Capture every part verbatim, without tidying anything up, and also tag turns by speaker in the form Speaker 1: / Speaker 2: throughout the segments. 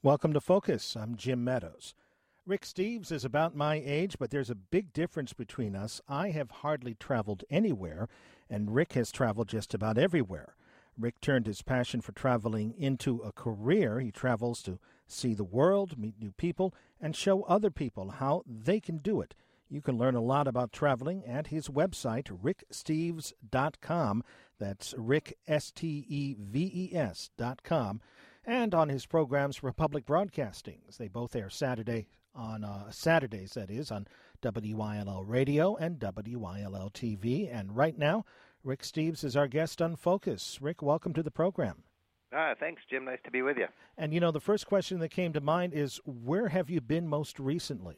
Speaker 1: Welcome to Focus. I'm Jim Meadows. Rick Steves is about my age, but there's a big difference between us. I have hardly traveled anywhere, and Rick has traveled just about everywhere. Rick turned his passion for traveling into a career. He travels to see the world, meet new people, and show other people how they can do it. You can learn a lot about traveling at his website, rick steves dot com. That's Rick, S T E V E S dot com. And on his programs for public broadcastings. They both air Saturday on uh, Saturdays, that is, on W Y L L Radio and W Y L L T V. And right now, Rick Steves is our guest on Focus. Rick, welcome to the program.
Speaker 2: Ah, thanks, Jim. Nice to be with you.
Speaker 1: And, you know, the first question that came to mind is, where have you been most recently?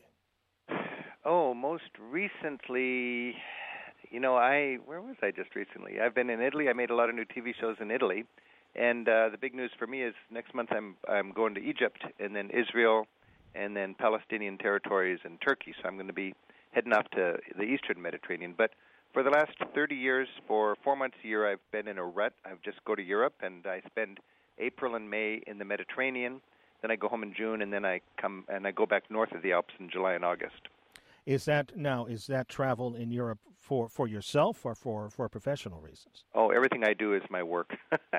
Speaker 2: Oh, most recently, you know, I where was I just recently? I've been in Italy. I made a lot of new T V shows in Italy. And uh, the big news for me is next month I'm I'm going to Egypt and then Israel and then Palestinian territories and Turkey. So I'm going to be heading off to the Eastern Mediterranean. But for the last thirty years, for four months a year, I've been in a rut. I just go to Europe and I spend April and May in the Mediterranean. Then I go home in June and then I come and I go back north of the Alps in July and August.
Speaker 1: Is that now? Is that travel in Europe for, for yourself or for, for professional reasons?
Speaker 2: Oh, everything I do is my work.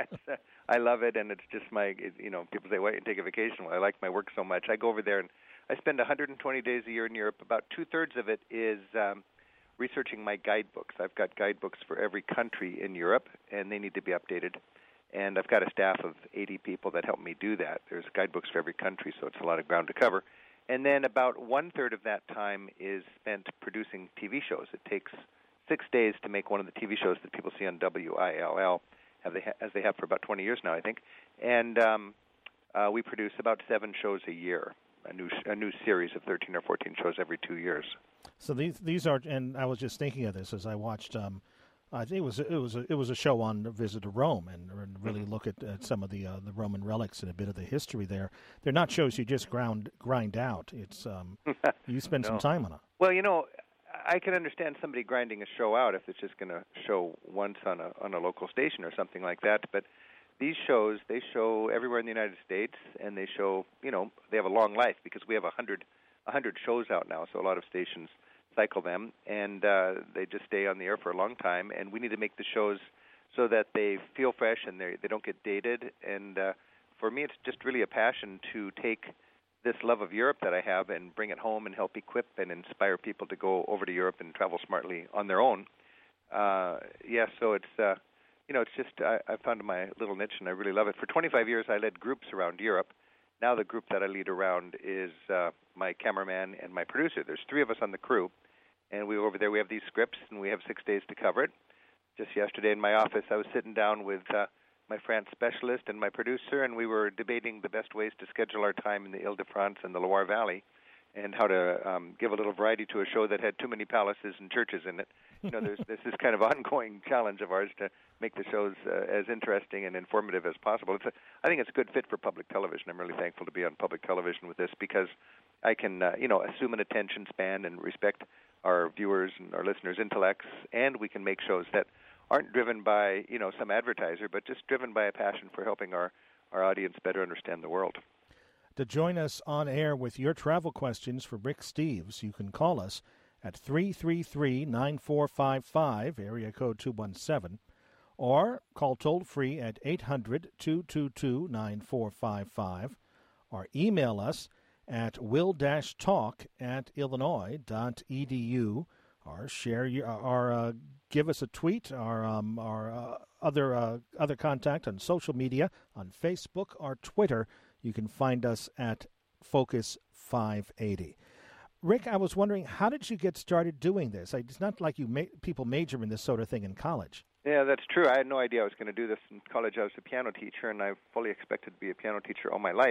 Speaker 2: I love it, and it's just my. You know, people say, "Why don't you take a vacation?" Well, I like my work so much. I go over there and I spend one hundred twenty days a year in Europe. About two thirds of it is um, researching my guidebooks. I've got guidebooks for every country in Europe, and they need to be updated. And I've got a staff of eighty people that help me do that. There's guidebooks for every country, so it's a lot of ground to cover. And then about one-third of that time is spent producing T V shows. It takes six days to make one of the T V shows that people see on W I L L, have they ha- as they have for about twenty years now, I think. And um, uh, we produce about seven shows a year, a new sh- a new series of thirteen or fourteen shows every two years.
Speaker 1: So these these are, and I was just thinking of this as I watched. Um, I think it was it was a, it was a show on a visit to Rome, and, and really look at, at some of the uh, the Roman relics and a bit of the history there. They're not shows you just ground grind out. It's um, you spend
Speaker 2: no.
Speaker 1: some time on it.
Speaker 2: Well, you know, I can understand somebody grinding a show out if it's just going to show once on a on a local station or something like that. But these shows, they show everywhere in the United States, and they show, you know, they have a long life because we have a hundred a hundred shows out now. So a lot of stations cycle them, and uh, they just stay on the air for a long time. And we need to make the shows so that they feel fresh and they they don't get dated. And uh, for me, it's just really a passion to take this love of Europe that I have and bring it home and help equip and inspire people to go over to Europe and travel smartly on their own. Uh, yeah, so it's uh, you know, it's just I, I found my little niche and I really love it. For twenty-five years, I led groups around Europe. Now the group that I lead around is uh, my cameraman and my producer. There's three of us on the crew, and we over there we have these scripts, and we have six days to cover it. Just yesterday in my office, I was sitting down with uh, my France specialist and my producer, and we were debating the best ways to schedule our time in the Ile-de-France and the Loire Valley, and how to um, give a little variety to a show that had too many palaces and churches in it. You know, there's this is kind of ongoing challenge of ours to make the shows uh, as interesting and informative as possible. It's a, I think it's a good fit for public television. I'm really thankful to be on public television with this because I can, uh, you know, assume an attention span and respect our viewers and our listeners' intellects, and we can make shows that aren't driven by, you know, some advertiser, but just driven by a passion for helping our, our audience better understand the world.
Speaker 1: To join us on air with your travel questions for Rick Steves, you can call us at three three three, nine four five five, area code two one seven, or call toll-free at eight hundred, two two two, nine four five five, or email us at will-talk at illinois dot e d u, or share your, or uh, give us a tweet, or um, our uh, other uh, other contact on social media, on Facebook or Twitter. You can find us at Focus five eighty. Rick, I was wondering, how did you get started doing this? It's not like you ma- people major in this sort of thing in college.
Speaker 2: Yeah, that's true. I had no idea I was going to do this in college. I was a piano teacher, and I fully expected to be a piano teacher all my life.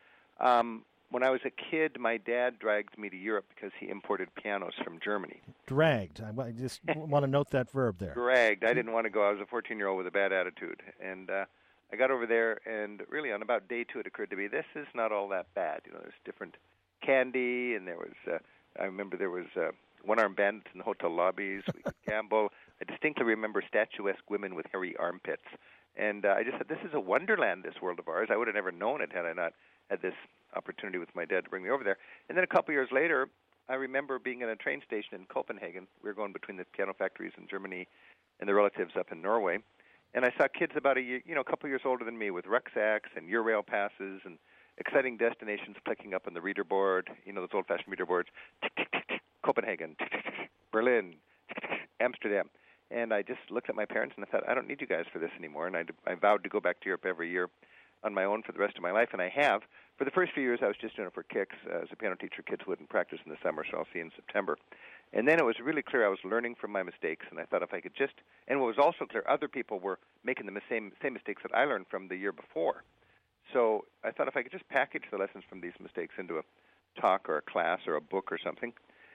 Speaker 2: Um, when I was a kid, my dad dragged me to Europe because he imported pianos from Germany.
Speaker 1: Dragged. I just want to note that verb there.
Speaker 2: Dragged. I didn't want to go. I was a fourteen-year-old with a bad attitude. And uh, I got over there, and really on about day two, it occurred to me, this is not all that bad. You know, there's different candy, and there was, uh, I remember there was uh, one-armed bandits in the hotel lobbies. We could gamble. I distinctly remember statuesque women with hairy armpits. And uh, I just said, this is a wonderland, this world of ours. I would have never known it had I not had this opportunity with my dad to bring me over there. And then a couple years later, I remember being at a train station in Copenhagen. We were going between the piano factories in Germany and the relatives up in Norway. And I saw kids about a year, you know, a couple years older than me with rucksacks and Eurail passes and exciting destinations clicking up on the reader board, you know, those old-fashioned reader boards, tick, tick, tick, tick, Copenhagen, tick, tick, tick, Berlin, tick, tick, tick, Amsterdam. And I just looked at my parents and I thought, I don't need you guys for this anymore. And I, I vowed to go back to Europe every year on my own for the rest of my life, and I have. For the first few years, I was just doing it for kicks. Uh, as a piano teacher, kids wouldn't practice in the summer, so I'll see you in September. And then it was really clear I was learning from my mistakes, and I thought if I could just, and what was also clear, other people were making the same, same mistakes that I learned from the year before. So I thought if I could just package the lessons from these mistakes into a talk or a class or a book or something,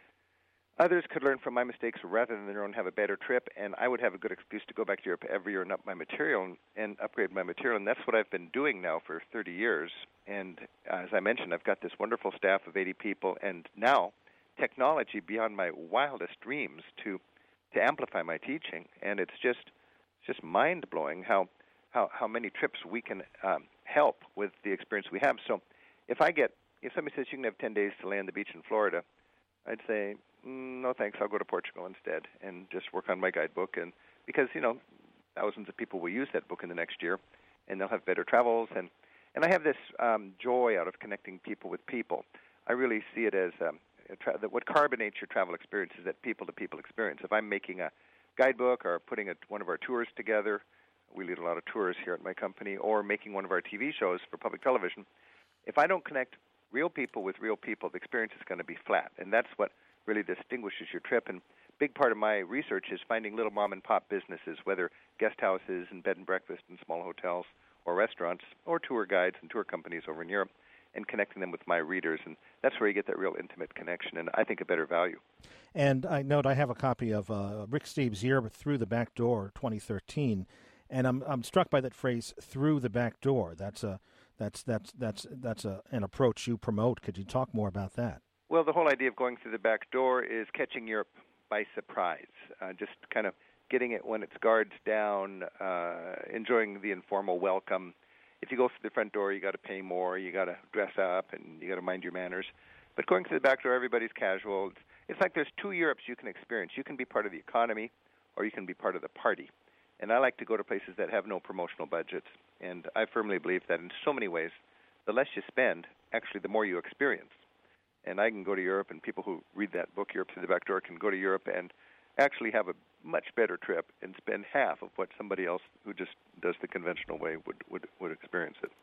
Speaker 2: others could learn from my mistakes rather than their own, have a better trip, and I would have a good excuse to go back to Europe every year and up my material and, and upgrade my material. And that's what I've been doing now for thirty years. And uh, as I mentioned, I've got this wonderful staff of eighty people, and now technology beyond my wildest dreams to to amplify my teaching. And it's just it's just mind-blowing how, how, how many trips we can um, help with the experience we have. So if I get, if somebody says you can have ten days to lay on the beach in Florida, I'd say, mm, no thanks, I'll go to Portugal instead and just work on my guidebook. And because, you know, thousands of people will use that book in the next year, and they'll have better travels. And, and I have this um, joy out of connecting people with people. I really see it as um, a tra- that what carbonates your travel experience is that people-to-people experience. If I'm making a guidebook or putting a, one of our tours together, we lead a lot of tours here at my company, or making one of our T V shows for public television, if I don't connect real people with real people, the experience is going to be flat. And that's what really distinguishes your trip. And a big part of my research is finding little mom-and-pop businesses, whether guest houses and bed and breakfast and small hotels or restaurants or tour guides and tour companies over in Europe, and connecting them with my readers. And that's where you get that real intimate connection and I think a better value.
Speaker 1: And I note I have a copy of uh, Rick Steves' Year Through the Back Door twenty thirteen, and I'm I'm struck by that phrase, through the back door. That's a That's that's that's that's a, an approach you promote. Could you talk more about that?
Speaker 2: Well, the whole idea of going through the back door is catching Europe by surprise, uh, just kind of getting it when its guard's down, uh, enjoying the informal welcome. If you go through the front door, you got to pay more, you got to dress up, and you got to mind your manners. But going through the back door, everybody's casual. It's, it's like there's two Europes you can experience. You can be part of the economy, or you can be part of the party. And I like to go to places that have no promotional budgets. And I firmly believe that in so many ways, the less you spend, actually, the more you experience. And I can go to Europe, and people who read that book, Europe Through the Back Door, can go to Europe and actually have a much better trip and spend half of what somebody else who just does the conventional way would, would, would experience it.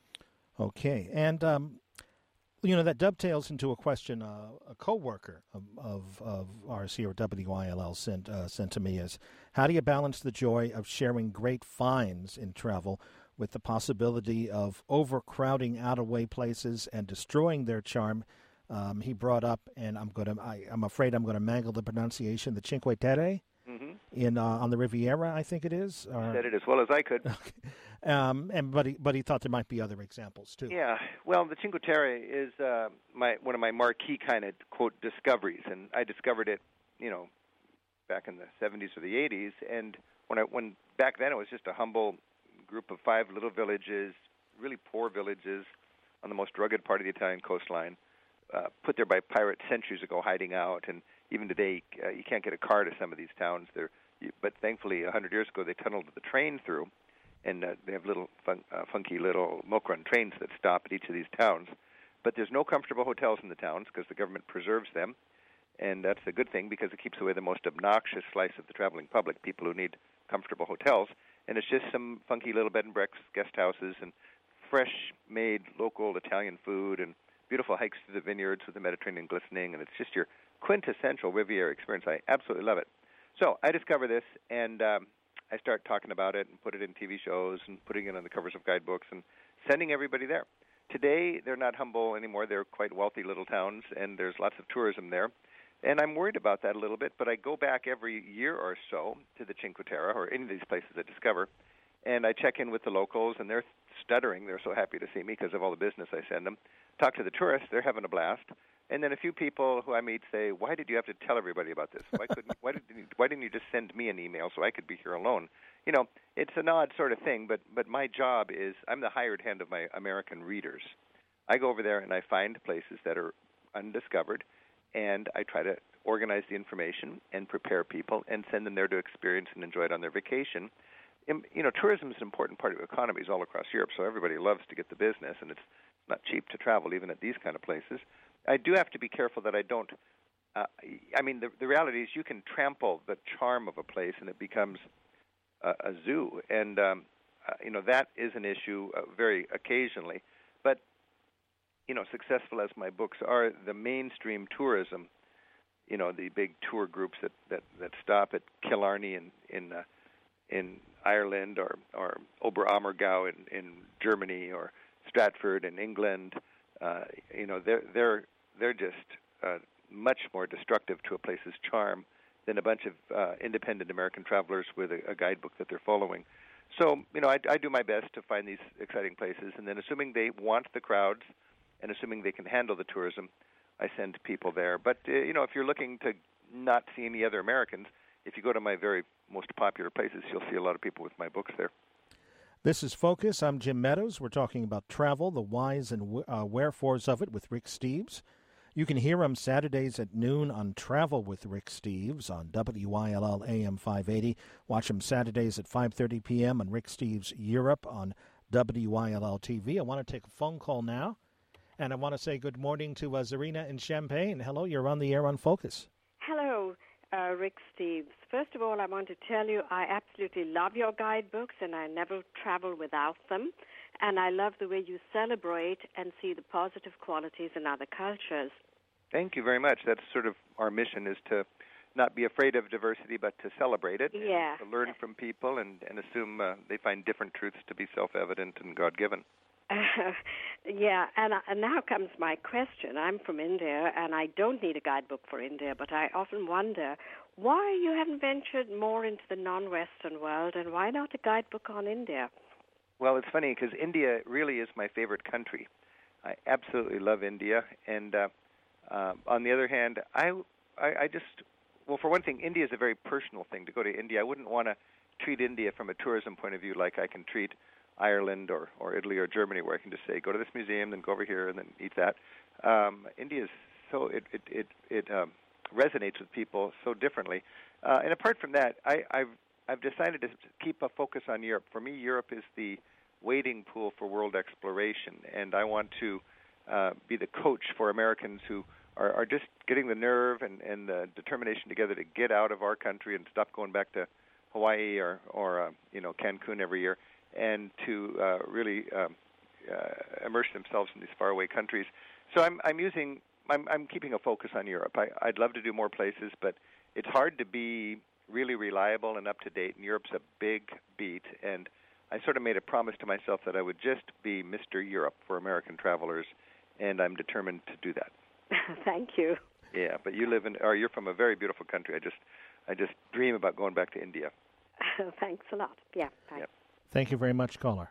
Speaker 1: Okay. And, um, you know, that dovetails into a question uh, a coworker of, of, of ours here at W I L L sent, uh, sent to me is, how do you balance the joy of sharing great finds in travel with the possibility of overcrowding out-of-way places and destroying their charm? Um, he brought up, and I'm going to, I'm afraid I'm going to mangle the pronunciation, the Cinque Terre mm-hmm. in uh, on the Riviera, I think it is.
Speaker 2: Or, said it as well as I could.
Speaker 1: Okay. Um, and but he, but he thought there might be other examples too.
Speaker 2: Yeah, well, the Cinque Terre is uh, my one of my marquee kind of quote discoveries, and I discovered it, you know, back in the seventies or the eighties, and when I when back then it was just a humble group of five little villages, really poor villages on the most rugged part of the Italian coastline, uh, put there by pirates centuries ago, hiding out, and even today uh, you can't get a car to some of these towns. They're, you, but thankfully, a hundred years ago they tunneled the train through, and uh, they have little fun, uh, funky little milk run trains that stop at each of these towns. But there's no comfortable hotels in the towns because the government preserves them. And that's a good thing because it keeps away the most obnoxious slice of the traveling public, people who need comfortable hotels. And it's just some funky little bed and breakfast guest houses and fresh-made local Italian food and beautiful hikes through the vineyards with the Mediterranean glistening. And it's just your quintessential Riviera experience. I absolutely love it. So I discover this, and um, I start talking about it and put it in T V shows and putting it on the covers of guidebooks and sending everybody there. Today, they're not humble anymore. They're quite wealthy little towns, and there's lots of tourism there. And I'm worried about that a little bit, but I go back every year or so to the Cinque Terre or any of these places I discover, and I check in with the locals, and they're stuttering. They're so happy to see me because of all the business I send them. Talk to the tourists. They're having a blast. And then a few people who I meet say, why did you have to tell everybody about this? Why couldn't? Why, did you, why didn't you just send me an email so I could be here alone? You know, it's an odd sort of thing, but, but my job is I'm the hired hand of my American readers. I go over there and I find places that are undiscovered, and I try to organize the information and prepare people and send them there to experience and enjoy it on their vacation. And, you know, tourism is an important part of economies all across Europe, so everybody loves to get the business, and it's not cheap to travel even at these kind of places. I do have to be careful that I don't uh, I mean, the, the reality is you can trample the charm of a place and it becomes a, a zoo, and um, uh, you know, that is an issue uh, very occasionally. But, you know, successful as my books are, the mainstream tourism, you know, the big tour groups that, that, that stop at Killarney in in, uh, in Ireland, or, or Oberammergau in, in Germany, or Stratford in England, uh, you know, they're they're they're just uh, much more destructive to a place's charm than a bunch of uh, independent American travelers with a, a guidebook that they're following. So, you know, I, I do my best to find these exciting places, and then assuming they want the crowds and assuming they can handle the tourism, I send people there. But, uh, you know, if you're looking to not see any other Americans, if you go to my very most popular places, you'll see a lot of people with my books there.
Speaker 1: This is Focus. I'm Jim Meadows. We're talking about travel, the whys and uh, wherefores of it with Rick Steves. You can hear him Saturdays at noon on Travel with Rick Steves on W I L L A M five eighty. Watch him Saturdays at five thirty p.m. on Rick Steves Europe on W I L L T V. I want to take a phone call now, and I want to say good morning to uh, Zarina in Champaign. Hello, you're on the air on Focus.
Speaker 3: Hello, uh, Rick Steves. First of all, I want to tell you I absolutely love your guidebooks, and I never travel without them. And I love the way you celebrate and see the positive qualities in other cultures.
Speaker 2: Thank you very much. That's sort of our mission, is to not be afraid of diversity, but to celebrate it,
Speaker 3: yeah.
Speaker 2: and to learn from people and, and assume uh, they find different truths to be self-evident and God-given.
Speaker 3: Uh, yeah, and, uh, and now comes my question. I'm from India, and I don't need a guidebook for India, but I often wonder why you haven't ventured more into the non-Western world, and why not a guidebook on India?
Speaker 2: Well, it's funny because India really is my favorite country. I absolutely love India, and uh, uh, on the other hand, I, I, I just, well, for one thing, India is a very personal thing. To go to India, I wouldn't want to treat India from a tourism point of view like I can treat Ireland or, or Italy or Germany, where I can just say, go to this museum, then go over here, and then eat that. Um, India is so, it, it, it, it um, resonates with people so differently. Uh, and apart from that, I, I've I've decided to keep a focus on Europe. For me, Europe is the wading pool for world exploration, and I want to uh, be the coach for Americans who are, are just getting the nerve and, and the determination together to get out of our country and stop going back to Hawaii or, or uh, you know, Cancun every year, and to uh, really um, uh, immerse themselves in these faraway countries. So I'm, I'm using, I'm, I'm keeping a focus on Europe. I, I'd love to do more places, but it's hard to be really reliable and up-to-date, and Europe's a big beat, and I sort of made a promise to myself that I would just be Mister Europe for American travelers, and I'm determined to do that.
Speaker 3: Thank you.
Speaker 2: Yeah, but you live in, or you're from a very beautiful country. I just, I just dream about going back to India.
Speaker 3: Thanks a lot. Yeah, thanks.
Speaker 2: Yep.
Speaker 1: Thank you very much, caller.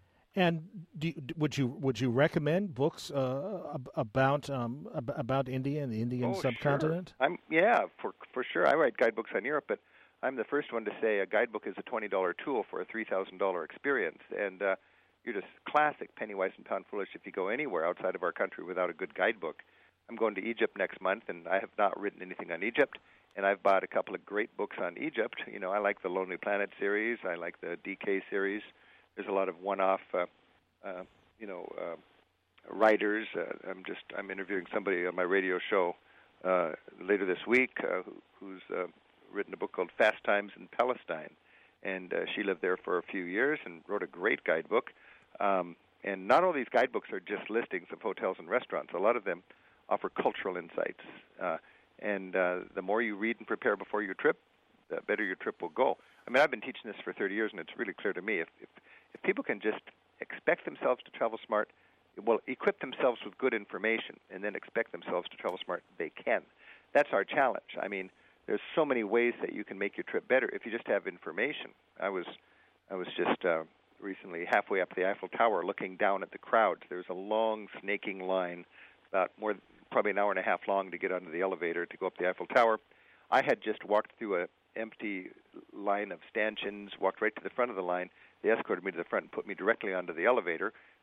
Speaker 1: And do you, would you would you recommend books uh, about um, about India and the Indian
Speaker 2: oh,
Speaker 1: subcontinent?
Speaker 2: Sure. I'm yeah, for for sure. I write guidebooks on Europe, but I'm the first one to say a guidebook is a twenty dollar tool for a three thousand dollar experience, and uh, you're just classic penny wise and pound foolish if you go anywhere outside of our country without a good guidebook. I'm going to Egypt next month, and I have not written anything on Egypt, and I've bought a couple of great books on Egypt. You know, I like the Lonely Planet series. I like the D K series. There's a lot of one-off, uh, uh, you know, uh, writers. Uh, I'm just I'm interviewing somebody on my radio show uh, later this week uh, who, who's uh, written a book called Fast Times in Palestine, and uh, she lived there for a few years and wrote a great guidebook. Um, and not all these guidebooks are just listings of hotels and restaurants. A lot of them offer cultural insights. Uh, and uh, the more you read and prepare before your trip, the better your trip will go. I mean, I've been teaching this for thirty years, and it's really clear to me if, if if people can just expect themselves to travel smart, well, equip themselves with good information, and then expect themselves to travel smart, they can. That's our challenge. I mean, there's so many ways that you can make your trip better if you just have information. I was I was just uh, recently halfway up the Eiffel Tower looking down at the crowds. There's a long snaking line, about more probably an hour and a half long, to get onto the elevator to go up the Eiffel Tower. I had just walked through a empty line of stanchions, walked right to the front of the line. They escorted me to the front and put me directly onto the elevator,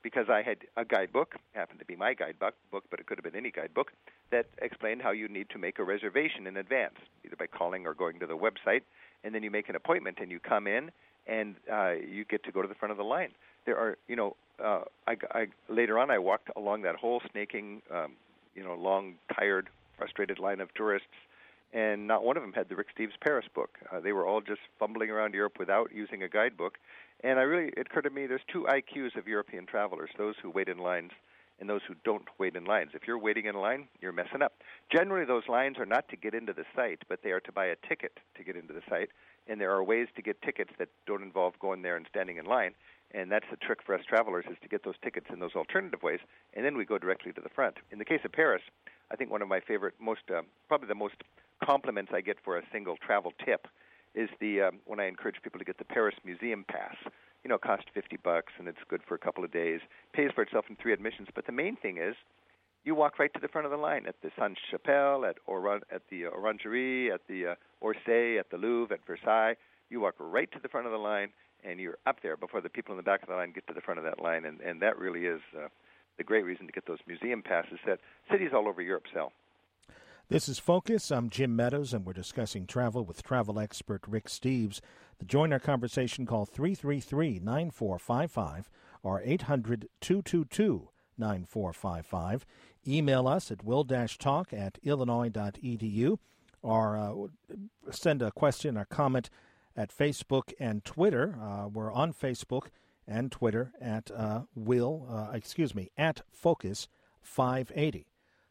Speaker 2: because I had a guidebook, happened to be my guidebook, book, but it could have been any guidebook, that explained how you need to make a reservation in advance, either by calling or going to the website, and then you make an appointment and you come in and uh, you get to go to the front of the line. There are, you know, uh, I, I, later on I walked along that whole snaking, um, you know, long, tired, frustrated line of tourists, and not one of them had the Rick Steves Paris book. Uh, they were all just fumbling around Europe without using a guidebook. And I really, it occurred to me, there's two I Qs of European travelers, those who wait in lines and those who don't wait in lines. If you're waiting in line, you're messing up. Generally, those lines are not to get into the site, but they are to buy a ticket to get into the site. And there are ways to get tickets that don't involve going there and standing in line. And that's the trick for us travelers, is to get those tickets in those alternative ways, and then we go directly to the front. In the case of Paris, I think one of my favorite, most uh, probably the most compliments I get for a single travel tip is the um, when I encourage people to get the Paris Museum Pass. You know, it costs fifty bucks, and it's good for a couple of days. Pays for itself in three admissions. But the main thing is, you walk right to the front of the line at the Sainte-Chapelle, at Oran, at the Orangerie, at the uh, Orsay, at the Louvre, at Versailles. You walk right to the front of the line, and you're up there before the people in the back of the line get to the front of that line. And, and that really is uh, the great reason to get those museum passes that cities all over Europe sell.
Speaker 1: This is Focus. I'm Jim Meadows, and we're discussing travel with travel expert Rick Steves. To join our conversation, call three three three, nine four five five or eight hundred, two two two, nine four five five. Email us at will dash talk at illinois dot e d u or uh, send a question or comment at Facebook and Twitter. Uh, we're on Facebook and Twitter at uh, will, uh, excuse me, at Focus five eighty.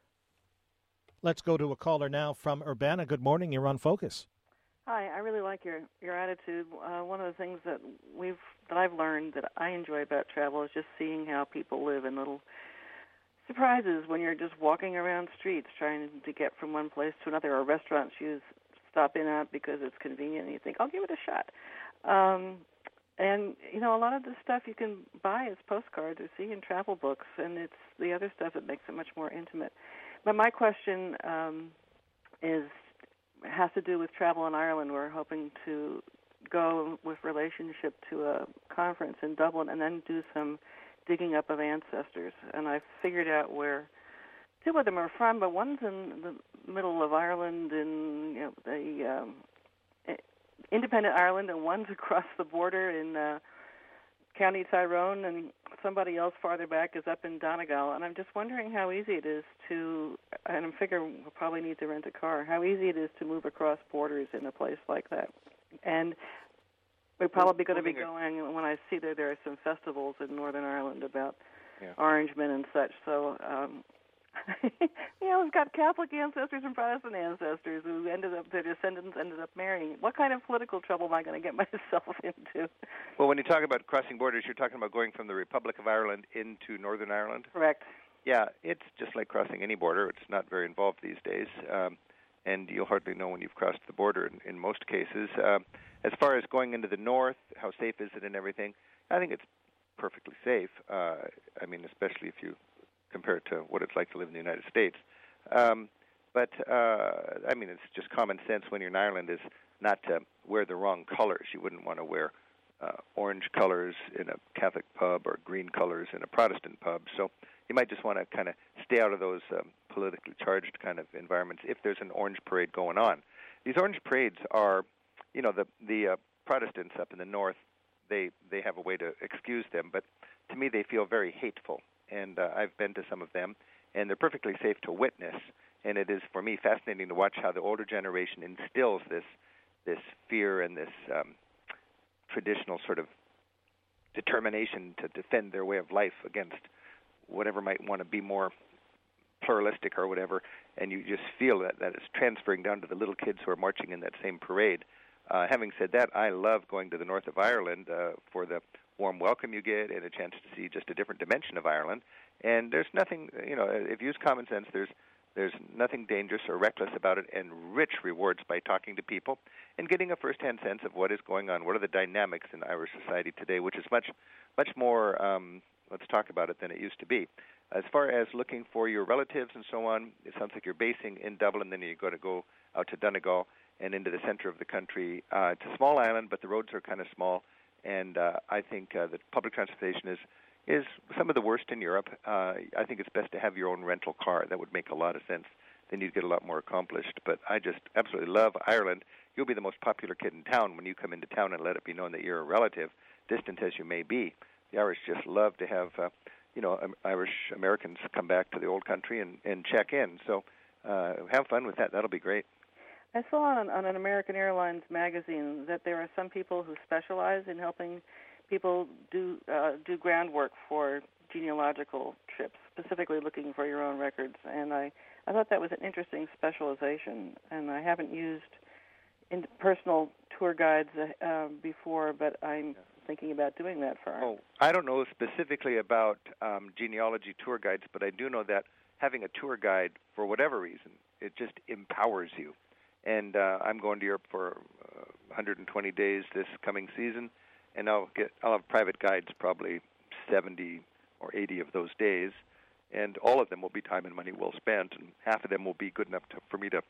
Speaker 1: Let's go to a caller now from Urbana. Good morning. You're on Focus.
Speaker 4: Hi. I really like your your attitude. Uh, one of the things that we've that I've learned that I enjoy about travel is just seeing how people live in little surprises when you're just walking around streets trying to get from one place to another, or restaurants you stop in at because it's convenient and you think, I'll give it a shot. Um, and, you know, a lot of the stuff you can buy as postcards or see in travel books, and it's the other stuff that makes it much more intimate. But my question um, is has to do with travel in Ireland. We're hoping to go with relationship to a conference in Dublin and then do some digging up of ancestors. And I figured out where two of them are from, but one's in the middle of Ireland in, you know, the um, independent Ireland, and one's across the border in uh, County Tyrone, and somebody else farther back is up in Donegal. And I'm just wondering how easy it is to, and I figure we'll probably need to rent a car, how easy it is to move across borders in a place like that. And we're probably going to be going, when I see that there are some festivals in Northern Ireland about yeah. Orangemen and such. So, um, you know, we've got Catholic ancestors and Protestant ancestors who ended up, their descendants ended up marrying. What kind of political trouble am I going to get myself into?
Speaker 2: Well, when you talk about crossing borders, you're talking about going from the Republic of Ireland into Northern Ireland?
Speaker 4: Correct.
Speaker 2: Yeah, it's just like crossing any border. It's not very involved these days, um, and you'll hardly know when you've crossed the border in, in most cases. Uh, as far as going into the north, how safe is it and everything, I think it's perfectly safe. Uh, I mean, especially if you compare it to what it's like to live in the United States. Um, but, uh, I mean, it's just common sense when you're in Ireland is not to wear the wrong colors. You wouldn't want to wear uh, orange colors in a Catholic pub or green colors in a Protestant pub. So you might just want to kind of stay out of those um, politically charged kind of environments if there's an orange parade going on. These orange parades are, you know, the, the uh, Protestants up in the north, they, they have a way to excuse them, but to me they feel very hateful. And uh, I've been to some of them, and they're perfectly safe to witness. And it is, for me, fascinating to watch how the older generation instills this this fear and this um, traditional sort of determination to defend their way of life against whatever might want to be more pluralistic or whatever. And you just feel that that is transferring down to the little kids who are marching in that same parade. Uh, having said that, I love going to the north of Ireland uh, for the warm welcome you get and a chance to see just a different dimension of Ireland. And there's nothing, you know, if you use common sense, there's there's nothing dangerous or reckless about it, and rich rewards by talking to people and getting a first-hand sense of what is going on, what are the dynamics in Irish society today, which is much, much more, um, let's talk about it, than it used to be. As far as looking for your relatives and so on, it sounds like you're basing in Dublin, then you're going to go out to Donegal and into the center of the country. Uh, it's a small island, but the roads are kind of small. And uh, I think uh, that public transportation is is some of the worst in Europe. Uh, I think it's best to have your own rental car. That would make a lot of sense. Then you'd get a lot more accomplished. But I just absolutely love Ireland. You'll be the most popular kid in town when you come into town and let it be known that you're a relative, distant as you may be. The Irish just love to have, uh, you know, um, Irish Americans come back to the old country and, and check in. So uh, have fun with that. That'll be great.
Speaker 4: I saw on, on an American Airlines magazine that there are some people who specialize in helping people do uh, do groundwork for genealogical trips, specifically looking for your own records. And I, I thought that was an interesting specialization. And I haven't used in personal tour guides uh, before, but I'm thinking about doing that for our...
Speaker 2: Oh, I don't know specifically about um, genealogy tour guides, but I do know that having a tour guide, for whatever reason, it just empowers you. And uh, I'm going to Europe for uh, one hundred twenty days this coming season, and I'll get I'll have private guides probably seventy or eighty of those days, and all of them will be time and money well spent, and half of them will be good enough to, for me to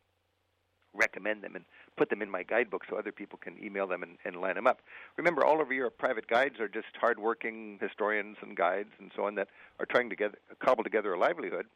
Speaker 2: recommend them and put them in my guidebook so other people can email them and, and line them up. Remember, all over Europe, private guides are just hard-working historians and guides and so on that are trying to get, cobble together a livelihood,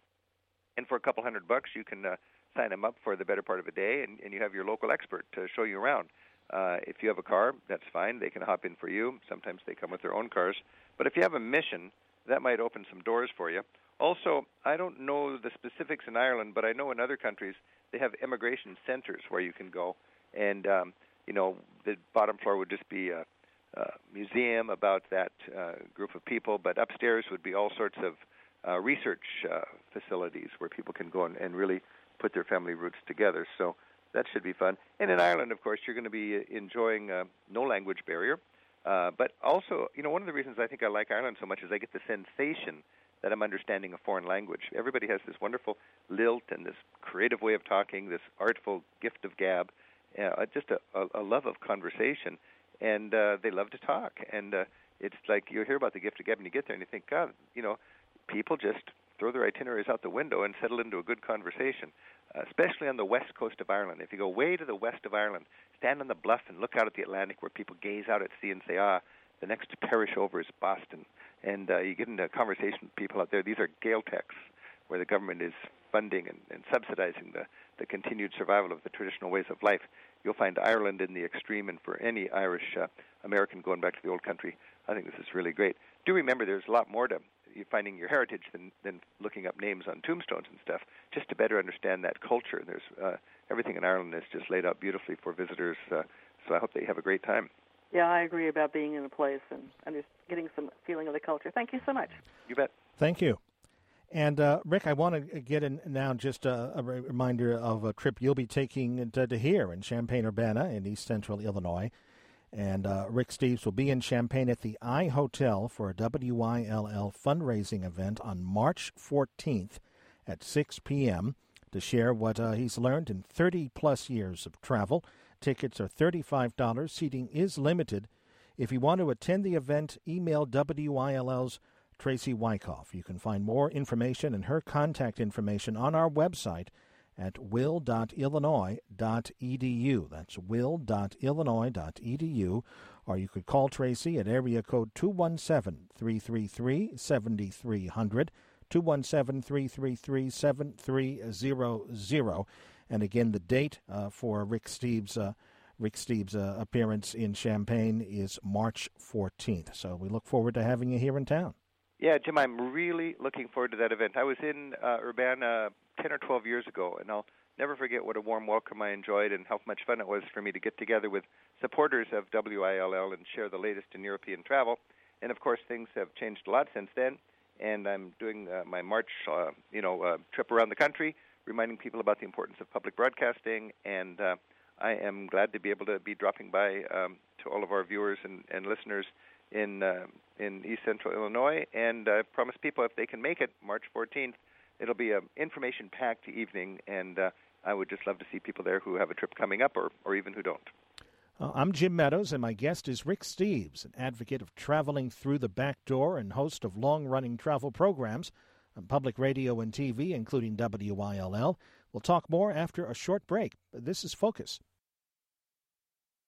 Speaker 2: and for a couple hundred bucks you can uh, sign them up for the better part of a day, and, and you have your local expert to show you around. Uh, if you have a car, that's fine. They can hop in for you. Sometimes they come with their own cars. But if you have a mission, that might open some doors for you. Also, I don't know the specifics in Ireland, but I know in other countries they have immigration centers where you can go. And, um, you know, the bottom floor would just be a, a museum about that uh, group of people, but upstairs would be all sorts of uh, research uh, facilities where people can go and, and really put their family roots together. So that should be fun. And in Ireland, of course, you're going to be enjoying uh, no language barrier. Uh, but also, you know, one of the reasons I think I like Ireland so much is I get the sensation that I'm understanding a foreign language. Everybody has this wonderful lilt and this creative way of talking, this artful gift of gab, uh, just a, a, a love of conversation. And uh, they love to talk. And uh, it's like you hear about the gift of gab and you get there and you think, God, you know, people just throw their itineraries out the window and settle into a good conversation, uh, especially on the west coast of Ireland. If you go way to the west of Ireland, stand on the bluff and look out at the Atlantic where people gaze out at sea and say, ah, the next parish over is Boston. And uh, you get into a conversation with people out there. These are Gaeltachts, where the government is funding and, and subsidizing the, the continued survival of the traditional ways of life. You'll find Ireland in the extreme, and for any Irish uh, American going back to the old country, I think this is really great. Do remember there's a lot more to you finding your heritage than, than looking up names on tombstones and stuff, just to better understand that culture. There's uh, everything in Ireland is just laid out beautifully for visitors, uh, so I hope that you have a great time.
Speaker 4: Yeah, I agree about being in a place and, and just getting some feeling of the culture. Thank you so much.
Speaker 2: You bet.
Speaker 1: Thank you. And, uh, Rick, I want to get in now just a, a reminder of a trip you'll be taking to, to here in Champaign-Urbana in East Central Illinois. And uh, Rick Steves will be in Champaign at the I Hotel for a W I L L fundraising event on March fourteenth at six p.m. to share what uh, he's learned in thirty-plus years of travel. Tickets are thirty-five dollars. Seating is limited. If you want to attend the event, email W I L L's Tracy Wyckoff. You can find more information and her contact information on our website at will dot illinois dot e d u. That's will dot illinois dot e d u. Or you could call Tracy at area code two one seven, three three three, seven three zero zero, two one seven, three three three, seven three zero zero. And again, the date uh, for Rick Steves' uh, Rick Steves' uh, appearance in Champaign is March fourteenth. So we look forward to having you here in town.
Speaker 2: Yeah, Jim, I'm really looking forward to that event. I was in uh, Urbana ten or twelve years ago, and I'll never forget what a warm welcome I enjoyed and how much fun it was for me to get together with supporters of W I L L and share the latest in European travel. And, of course, things have changed a lot since then, and I'm doing uh, my March uh, you know, uh, trip around the country, reminding people about the importance of public broadcasting, and uh, I am glad to be able to be dropping by um, to all of our viewers and, and listeners in uh, in East Central Illinois, and I uh, promise people if they can make it March fourteenth, it'll be an information-packed evening, and uh, I would just love to see people there who have a trip coming up or, or even who don't.
Speaker 1: Uh, I'm Jim Meadows, and my guest is Rick Steves, an advocate of traveling through the back door and host of long-running travel programs on public radio and T V, including W I L L. We'll talk more after a short break. This is Focus.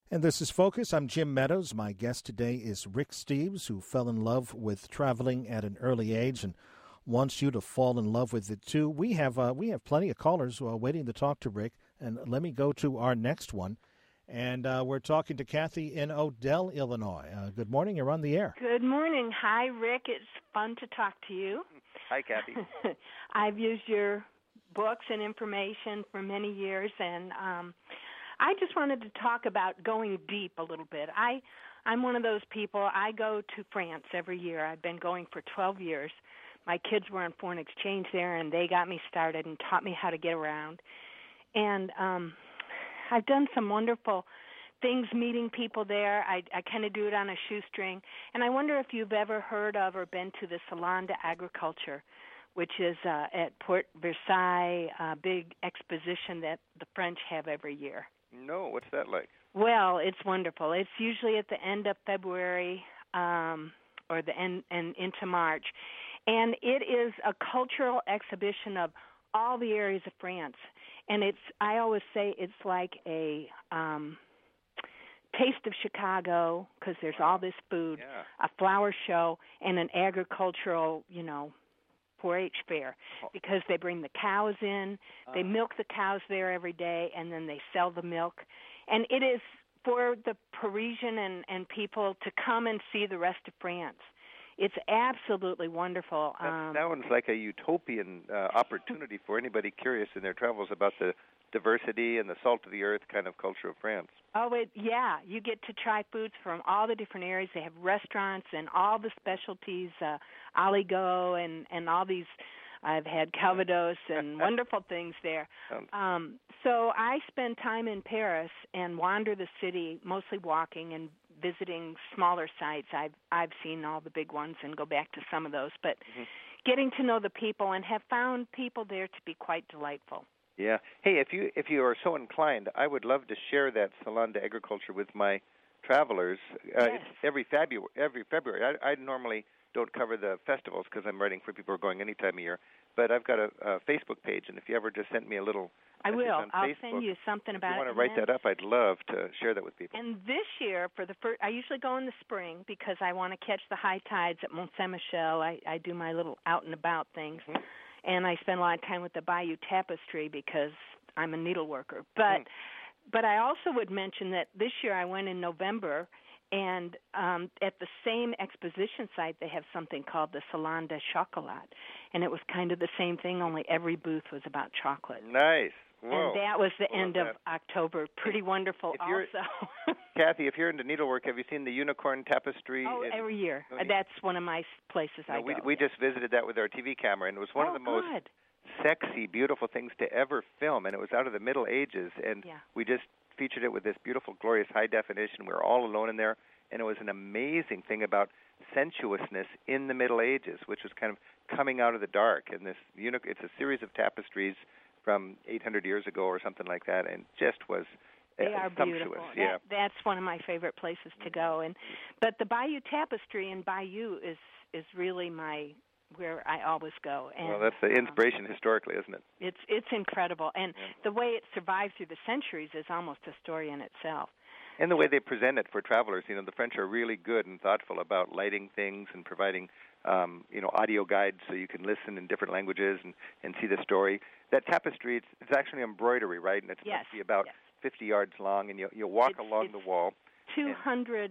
Speaker 1: And this is Focus. I'm Jim Meadows. My guest today is Rick Steves, who fell in love with traveling at an early age and wants you to fall in love with it too. We have uh, we have plenty of callers uh, waiting to talk to Rick, and let me go to our next one. And uh, we're talking to Kathy in Odell, Illinois. Uh, good morning. You're on the air.
Speaker 5: Good morning. Hi, Rick. It's fun to talk to you.
Speaker 2: Hi, Kathy.
Speaker 5: I've used your books and information for many years, and um, I just wanted to talk about going deep a little bit. I, I'm one of those people. I go to France every year. I've been going for twelve years. My kids were on foreign exchange there, and they got me started and taught me how to get around. And um, I've done some wonderful things meeting people there. I, I kind of do it on a shoestring. And I wonder if you've ever heard of or been to the Salon d'Agriculture, which is uh, at Port Versailles, a big exposition that the French have every year.
Speaker 2: No, what's that like?
Speaker 5: Well, it's wonderful. It's usually at the end of February um, or the end and into March. And it is a cultural exhibition of all the areas of France. And it's, I always say it's like a um, taste of Chicago, because there's all this food,
Speaker 2: Yeah.
Speaker 5: a flower show, and an agricultural, you know, four H fair, because they bring the cows in, they
Speaker 2: Uh.
Speaker 5: milk the cows there every day, and then they sell the milk. And it is for the Parisian and, and people to come and see the rest of France. It's absolutely wonderful.
Speaker 2: That
Speaker 5: Um,
Speaker 2: sounds like a utopian uh, opportunity for anybody curious in their travels about the diversity and the salt of the earth kind of culture of France.
Speaker 5: Oh, it, yeah. You get to try foods from all the different areas. They have restaurants and all the specialties, uh, aligot and, and all these. I've had Calvados and wonderful things there. Um, so I spend time in Paris and wander the city, mostly walking and visiting smaller sites. I've, I've seen all the big ones and go back to some of those. But mm-hmm. getting to know the people, and have found people there to be quite delightful.
Speaker 2: Yeah. Hey, if you if you are so inclined, I would love to share that Salon d'Agriculture with my travelers. Uh,
Speaker 5: yes.
Speaker 2: It's every February. Every February, I, I normally don't cover the festivals because I'm writing for people who are going any time of year. But I've got a, a Facebook page, and if you ever just sent me a little,
Speaker 5: I will.
Speaker 2: on
Speaker 5: I'll
Speaker 2: Facebook,
Speaker 5: send you something about
Speaker 2: if you want
Speaker 5: it.
Speaker 2: to write
Speaker 5: then,
Speaker 2: that up, I'd love to share that with people.
Speaker 5: And this year, for the first, I usually go in the spring because I want to catch the high tides at Mont Saint-Michel. I, I do my little out and about things. Mm-hmm. And I spend a lot of time with the Bayou Tapestry because I'm a needleworker. But mm. but I also would mention that this year I went in November, and um, at the same exposition site they have something called the Salon de Chocolat. And it was kind of the same thing, only every booth was about chocolate.
Speaker 2: Nice. Whoa.
Speaker 5: And that was the
Speaker 2: I
Speaker 5: end of October. Pretty wonderful
Speaker 2: if you're,
Speaker 5: also.
Speaker 2: Kathy, if you're into needlework, have you seen the Unicorn Tapestry?
Speaker 5: Oh,
Speaker 2: in,
Speaker 5: every year.
Speaker 2: oh,
Speaker 5: That's one of my places
Speaker 2: no,
Speaker 5: I
Speaker 2: we,
Speaker 5: go.
Speaker 2: We just visited that with our T V camera, and it was one
Speaker 5: oh,
Speaker 2: of the most
Speaker 5: good.
Speaker 2: sexy, beautiful things to ever film, and it was out of the Middle Ages, and
Speaker 5: yeah.
Speaker 2: we just featured it with this beautiful, glorious high definition. We were all alone in there, and it was an amazing thing about sensuousness in the Middle Ages, which was kind of coming out of the dark. And this, it's a series of tapestries from eight hundred years ago or something like that, and just was
Speaker 5: they
Speaker 2: uh,
Speaker 5: are
Speaker 2: sumptuous.
Speaker 5: beautiful.
Speaker 2: Yeah.
Speaker 5: That, that's one of my favorite places to go. And but the Bayou Tapestry in Bayou is is really my where I always go. And,
Speaker 2: well, that's the inspiration um, historically, isn't it?
Speaker 5: It's it's incredible, and
Speaker 2: yeah.
Speaker 5: the way it survived through the centuries is almost a story in itself.
Speaker 2: And the way they present it for travelers, you know, the French are really good and thoughtful about lighting things and providing, um, you know, audio guides so you can listen in different languages and, and see the story. That tapestry, it's, it's actually embroidery, right? And it's
Speaker 5: yes.
Speaker 2: supposed to be about
Speaker 5: yes.
Speaker 2: fifty yards long, and you you walk
Speaker 5: it's,
Speaker 2: along
Speaker 5: it's
Speaker 2: the wall.
Speaker 5: two hundred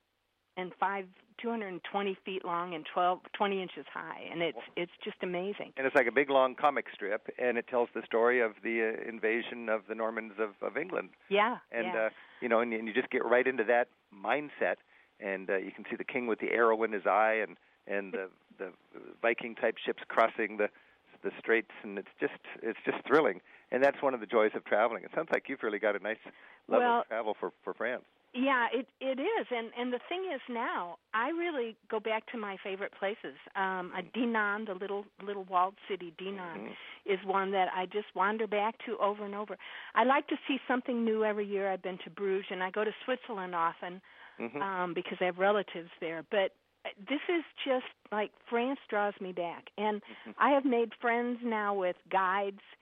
Speaker 5: five, two hundred twenty feet long and twelve, twenty inches high, and it's it's just amazing.
Speaker 2: And it's like a big long comic strip, and it tells the story of the uh, invasion of the Normans of, of England.
Speaker 5: Yeah,
Speaker 2: and
Speaker 5: yeah.
Speaker 2: uh, you know, and, and you just get right into that mindset, and uh, you can see the king with the arrow in his eye, and and the the Viking type ships crossing the the straits, and it's just it's just thrilling. And that's one of the joys of traveling. It sounds like you've really got a nice level
Speaker 5: well,
Speaker 2: of travel for, for France.
Speaker 5: Yeah, it it is, and and the thing is now I really go back to my favorite places. Um, uh, Dinan, the little little walled city, Dinan, mm-hmm. is one that I just wander back to over and over. I like to see something new every year. I've been to Bruges, and I go to Switzerland often mm-hmm. um, because I have relatives there. But this is just like France draws me back, and mm-hmm. I have made friends now with guides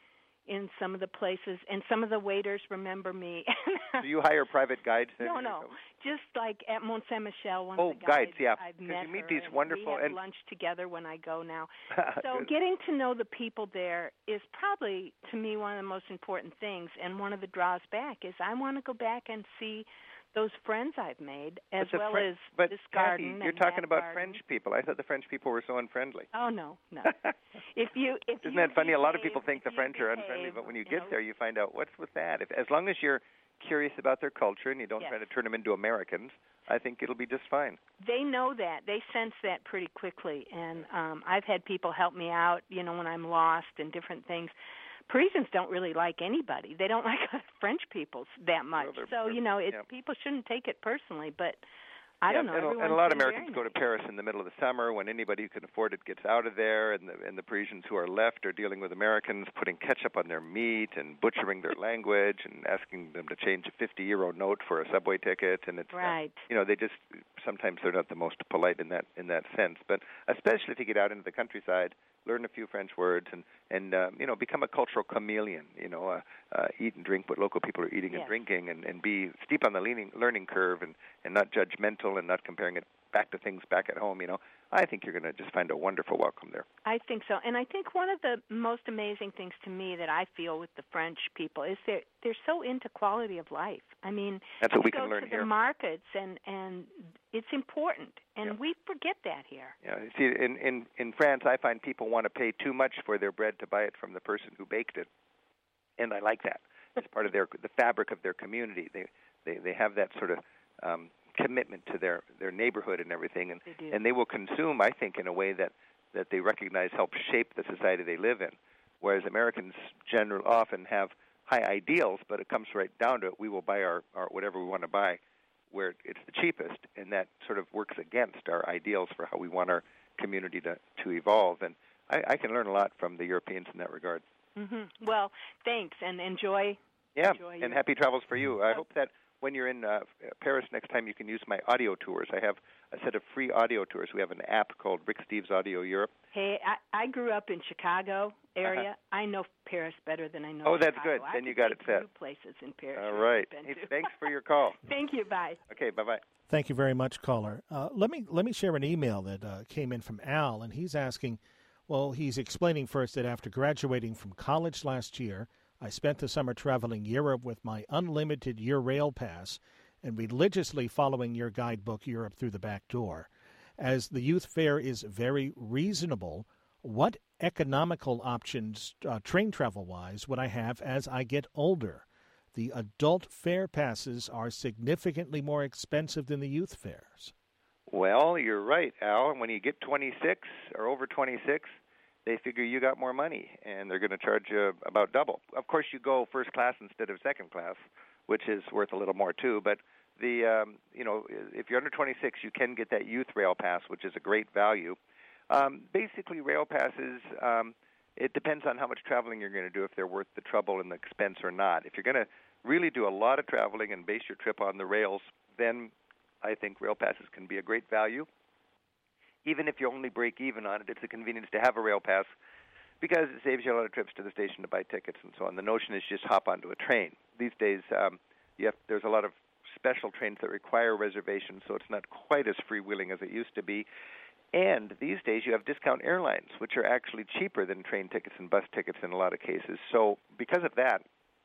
Speaker 5: in some of the places, and some of the waiters remember me.
Speaker 2: Do you hire private guides? Then?
Speaker 5: No, no, just like at Mont Saint Michel, one
Speaker 2: oh,
Speaker 5: of the guides,
Speaker 2: guides, yeah.
Speaker 5: I've met
Speaker 2: you meet
Speaker 5: her,
Speaker 2: these
Speaker 5: and
Speaker 2: wonderful
Speaker 5: we have
Speaker 2: and
Speaker 5: lunch together when I go now. So
Speaker 2: Good.
Speaker 5: getting to know the people there is probably, to me, one of the most important things, and one of the draws back is I want to go back and see those friends I've made, as well
Speaker 2: Fre-
Speaker 5: as
Speaker 2: but
Speaker 5: this
Speaker 2: Kathy,
Speaker 5: garden.
Speaker 2: you're
Speaker 5: and
Speaker 2: talking
Speaker 5: that
Speaker 2: about
Speaker 5: garden.
Speaker 2: French people. I thought the French people were so unfriendly.
Speaker 5: Oh no, no. if you, if
Speaker 2: Isn't
Speaker 5: you
Speaker 2: that funny?
Speaker 5: behave,
Speaker 2: A lot of people think the
Speaker 5: if
Speaker 2: French
Speaker 5: you
Speaker 2: are
Speaker 5: behave,
Speaker 2: unfriendly, but when you,
Speaker 5: you
Speaker 2: get
Speaker 5: know,
Speaker 2: there, you find out what's with that. If, as long as you're curious about their culture and you don't
Speaker 5: yes.
Speaker 2: try to turn them into Americans, I think it'll be just fine.
Speaker 5: They know that. They sense that pretty quickly, and um, I've had people help me out, you know, when I'm lost and different things. Parisians don't really like anybody. They don't like French people that much.
Speaker 2: Well,
Speaker 5: so, you know, it,
Speaker 2: yeah.
Speaker 5: people shouldn't take it personally, but I
Speaker 2: yeah,
Speaker 5: don't know.
Speaker 2: And,
Speaker 5: Everyone's
Speaker 2: and a lot of
Speaker 5: been
Speaker 2: Americans
Speaker 5: very
Speaker 2: go to
Speaker 5: nice.
Speaker 2: Paris in the middle of the summer when anybody who can afford it gets out of there, and the, and the Parisians who are left are dealing with Americans putting ketchup on their meat and butchering their language and asking them to change a fifty euro note for a subway ticket. And it's
Speaker 5: Right.
Speaker 2: uh, you know, they just sometimes they're not the most polite in that in that sense. But especially if you get out into the countryside, learn a few French words, and and uh, you know, become a cultural chameleon. You know, uh, uh, eat and drink what local people are eating
Speaker 5: Yes.
Speaker 2: and drinking, and, and be steep on the leaning, learning curve, and, and not judgmental, and not comparing it back to things back at home. You know, I think you're going to just find a wonderful welcome there.
Speaker 5: I think so. And I think one of the most amazing things to me that I feel with the French people is they're, they're so into quality of life. I mean,
Speaker 2: That's what
Speaker 5: you
Speaker 2: we can
Speaker 5: go
Speaker 2: learn
Speaker 5: to
Speaker 2: here.
Speaker 5: the markets, and, and it's important, and
Speaker 2: Yeah.
Speaker 5: we forget that here.
Speaker 2: Yeah, you see, in, in, in France, I find people want to pay too much for their bread to buy it from the person who baked it, and I like that. It's part of their the fabric of their community. They they, they have that sort of um, commitment to their, their neighborhood and everything, and
Speaker 5: They do.
Speaker 2: and they will consume, I think, in a way that, that they recognize helps shape the society they live in, whereas Americans generally often have high ideals, but it comes right down to it. We will buy our, our whatever we want to buy where it's the cheapest, and that sort of works against our ideals for how we want our community to, to evolve. And I, I can learn a lot from the Europeans in that regard.
Speaker 5: Mm-hmm. Well, thanks, and enjoy.
Speaker 2: Yeah,
Speaker 5: enjoy
Speaker 2: and
Speaker 5: your...
Speaker 2: happy travels for you. I hope that when you're in uh, Paris next time, you can use my audio tours. I have a set of free audio tours. We have an app called Rick Steves Audio Europe.
Speaker 5: Hey, I, I grew up in Chicago area.
Speaker 2: Uh-huh.
Speaker 5: I know Paris better than I know
Speaker 2: Oh,
Speaker 5: Chicago.
Speaker 2: that's good.
Speaker 5: I
Speaker 2: Then you
Speaker 5: could
Speaker 2: got it
Speaker 5: take
Speaker 2: set.
Speaker 5: you places in Paris.
Speaker 2: All
Speaker 5: I've
Speaker 2: right.
Speaker 5: been
Speaker 2: Hey,
Speaker 5: to.
Speaker 2: thanks for your call.
Speaker 5: Thank you. Bye.
Speaker 2: Okay, bye-bye.
Speaker 1: Thank you very much, caller. Uh, let me let me share an email that uh, came in from Al, and he's asking, well, he's explaining first that after graduating from college last year, I spent the summer traveling Europe with my unlimited Eurail pass and religiously following your guidebook, Europe Through the Back Door. As the youth fare is very reasonable, what economical options, uh, train travel-wise, would I have as I get older? The adult fare passes are significantly more expensive than the youth fares.
Speaker 2: Well, you're right, Al. When you get twenty-six or over twenty-six, they figure you got more money, and they're going to charge you about double. Of course, you go first class instead of second class, which is worth a little more too. But the um, you know, if you're under twenty-six, you can get that youth rail pass, which is a great value. Um, basically, rail passes. Um, it depends on how much traveling you're going to do, if they're worth the trouble and the expense or not. If you're going to really do a lot of traveling and base your trip on the rails, then I think rail passes can be a great value. Even if you only break even on it, it's a convenience to have a rail pass because it saves you a lot of trips to the station to buy tickets and so on. The notion is just hop onto a train. These days, um, you have, there's a lot of special trains that require reservations, so it's not quite as freewheeling as it used to be. And these days, you have discount airlines, which are actually cheaper than train tickets and bus tickets in a lot of cases. So because of that,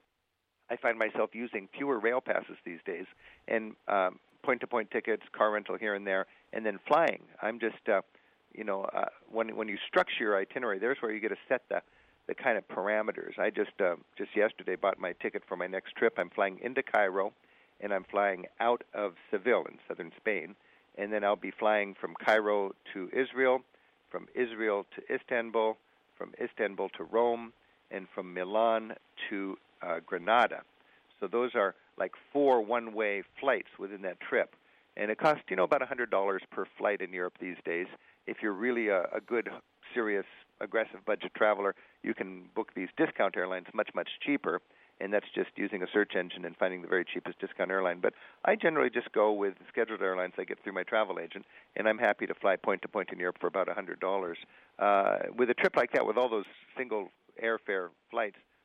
Speaker 2: I find myself using fewer rail passes these days, and um, point-to-point tickets, car rental here and there, and then flying. I'm just, uh, you know, uh, when when you structure your itinerary, there's where you get to set the, the kind of parameters. I just uh, just yesterday bought my ticket for my next trip. I'm flying into Cairo, and I'm flying out of Seville in southern Spain, and then I'll be flying from Cairo to Israel, from Israel to Istanbul, from Istanbul to Rome, and from Milan to uh, Granada. So those are like four one-way flights within that trip. And it costs, you know, about one hundred dollars per flight in Europe these days. If you're really a, a good, serious, aggressive budget traveler, you can book these discount airlines much, much cheaper. And that's just using a search engine and finding the very cheapest discount airline. But I generally just go with scheduled airlines I get through my travel agent, and I'm happy to fly point-to-point in Europe for about one hundred dollars. Uh, with a trip like that, with all those single airfare flights,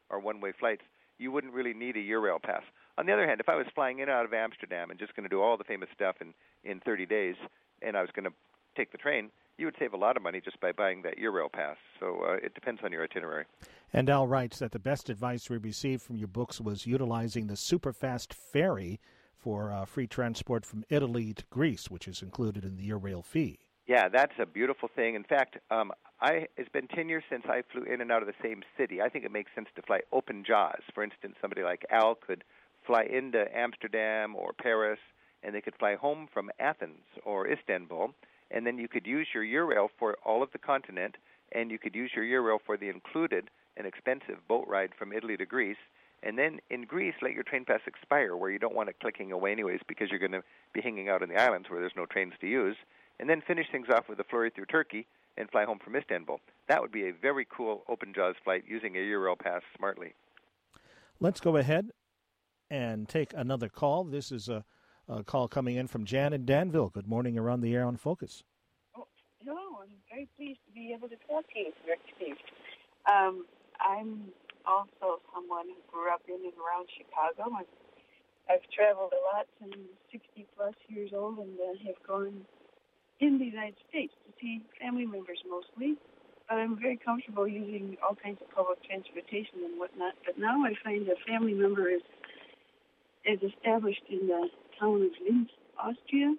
Speaker 2: or one-way flights, you wouldn't really need a Eurail pass. On the other hand, if I was flying in and out of Amsterdam and just going to do all the famous stuff in, in thirty days, and I was going to take the train, you would save a lot of money just by buying that Eurail pass. So uh, it depends on your itinerary.
Speaker 1: And Al writes that the best advice we received from your books was utilizing the superfast ferry for uh, free transport from Italy to Greece, which is included in the Eurail fee.
Speaker 2: Yeah, that's a beautiful thing. In fact, um, I, it's been ten years since I flew in and out of the same city. I think it makes sense to fly open jaws. For instance, somebody like Al could fly into Amsterdam or Paris, and they could fly home from Athens or Istanbul, and then you could use your Eurail for all of the continent, and you could use your Eurail for the included and expensive boat ride from Italy to Greece. And then in Greece, let your train pass expire, where you don't want it clicking away anyways because you're going to be hanging out in the islands where there's no trains to use, and then finish things off with a flurry through Turkey and fly home from Istanbul. That would be a very cool open jaws flight using a Eurail pass smartly.
Speaker 1: Let's go ahead and take another call. This is a, a call coming in from Jan in Danville. Good morning. You're on the air on Focus.
Speaker 6: Oh, hello. I'm very pleased to be able to talk to you, Rick Steve. Um, I'm also someone who grew up in and around Chicago. I've, I've traveled a lot since sixty-plus years old and uh, have gone in the United States to see family members mostly. But I'm very comfortable using all kinds of public transportation and whatnot. But now I find a family member is is established in the town of Linz, Austria,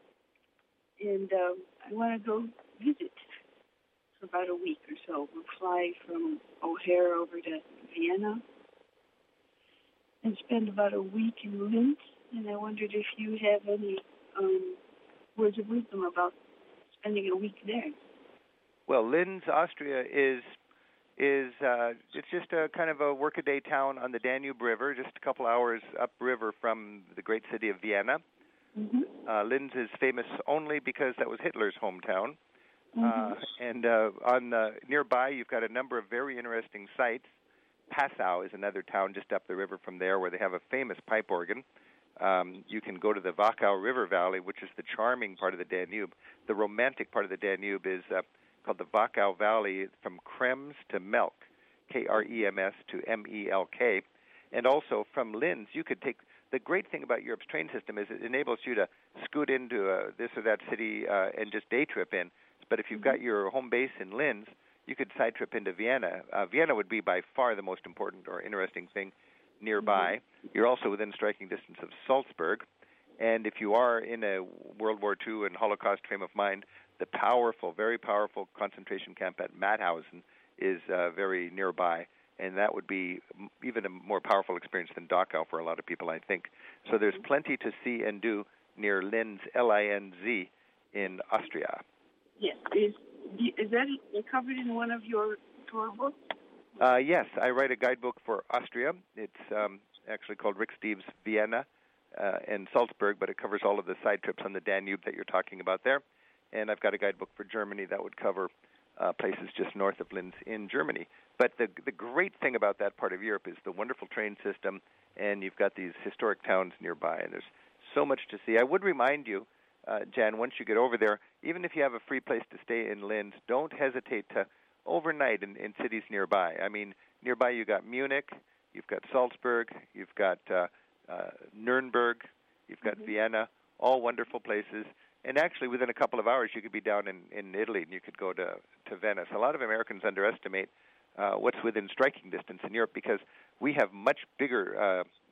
Speaker 6: and um, I want to go visit for about a week or so. We'll fly from O'Hare over to Vienna and spend about a week in Linz, and I wondered if you have any um, words of wisdom about spending a week there.
Speaker 2: Well, Linz, Austria is is uh, it's just a kind of a workaday town on the Danube River, just a couple hours upriver from the great city of Vienna.
Speaker 6: Mm-hmm.
Speaker 2: Uh, Linz is famous only because that was Hitler's hometown.
Speaker 6: Mm-hmm.
Speaker 2: Uh, and uh, on uh, nearby, you've got a number of very interesting sites. Passau is another town just up the river from there where they have a famous pipe organ. Um, you can go to the Wachau River Valley, which is the charming part of the Danube. The romantic part of the Danube is uh, called the Wachau Valley, from Krems to Melk, K R E M S to M E L K. And also from Linz, you could take – the great thing about Europe's train system is it enables you to scoot into uh, this or that city uh, and just day trip in. But if you've got your home base in Linz, you could side trip into Vienna. Uh, Vienna would be by far the most important or interesting thing nearby. Mm-hmm. You're also within striking distance of Salzburg. And if you are in a World War Two and Holocaust frame of mind, the powerful, very powerful concentration camp at Mauthausen is uh, very nearby. And that would be even a more powerful experience than Dachau for a lot of people, I think. So there's plenty to see and do near Linz, L I N Z, in Austria.
Speaker 6: Yes. Is is that covered in one of your tour books?
Speaker 2: Uh, yes, I write a guidebook for Austria. It's um, actually called Rick Steves Vienna uh, and Salzburg, but it covers all of the side trips on the Danube that you're talking about there. And I've got a guidebook for Germany that would cover uh, places just north of Linz in Germany. But the the great thing about that part of Europe is the wonderful train system, and you've got these historic towns nearby, and there's so much to see. I would remind you, uh, Jan, once you get over there, even if you have a free place to stay in Linz, don't hesitate to overnight in, in cities nearby. I mean, nearby you've got Munich, you've got Salzburg, you've got uh, uh, Nuremberg, you've got mm-hmm. Vienna, all wonderful places. And actually, within a couple of hours, you could be down in, in Italy, and you could go to, to Venice. A lot of Americans underestimate uh, what's within striking distance in Europe because we have much bigger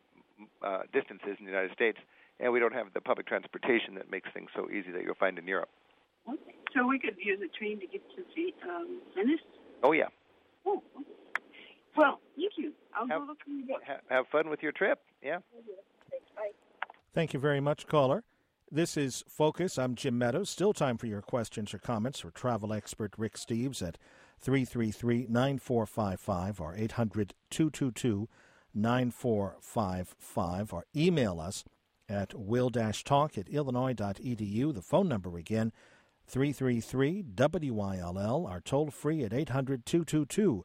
Speaker 2: uh, uh, distances in the United States, and we don't have the public transportation that makes things so easy that you'll find in Europe.
Speaker 6: Okay. So we could use a train to get to the, um, Venice?
Speaker 2: Oh, yeah.
Speaker 6: Oh, okay. Well, thank you. I'll
Speaker 2: have,
Speaker 6: go look for your book.
Speaker 2: Ha- have fun with your trip. Yeah.
Speaker 6: Thanks. Bye.
Speaker 1: Thank you very much, caller. This is Focus. I'm Jim Meadows. Still time for your questions or comments for travel expert Rick Steves at three three three, nine four five five or eight hundred, two two two, nine four five five or email us at will-talk at illinois dot e d u. The phone number again, three three three W I L L, our toll-free at eight hundred, two two two,